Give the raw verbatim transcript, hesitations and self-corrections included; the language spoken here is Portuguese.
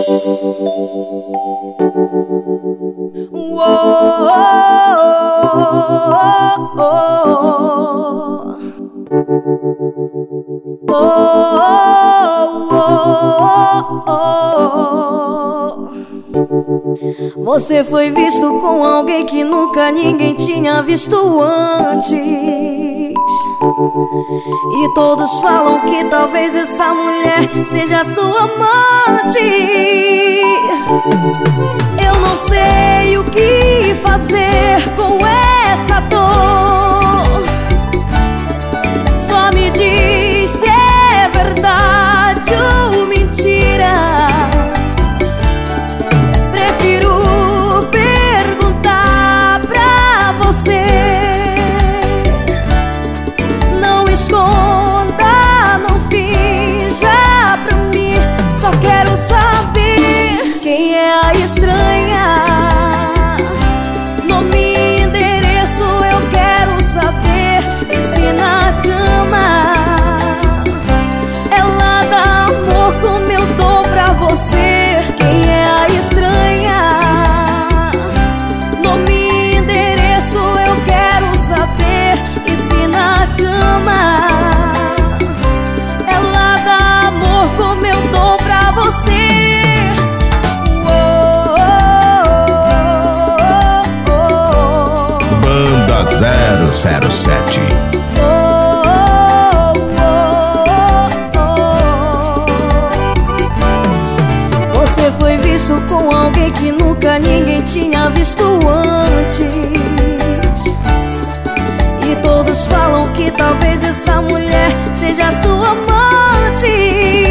Você foi visto com alguém que nunca ninguém tinha visto antes, e todos falam que talvez essa mulher seja sua amante. Eu não sei o que fazer com essa dor. Só me diz se é verdade ou mentira. Prefiro perguntar pra você. Não esconda, não finja pra mim. Só quero saber quem é a estranha. Nome e endereço eu quero saber. E se na cama ela dá amor como eu dou pra você. Quem é a estranha? Nome e endereço eu quero saber. E se na cama ela dá amor como eu dou pra você. Banda zero zero sete. Você foi visto com alguém que nunca ninguém tinha visto antes, e todos falam que talvez essa mulher seja sua amante.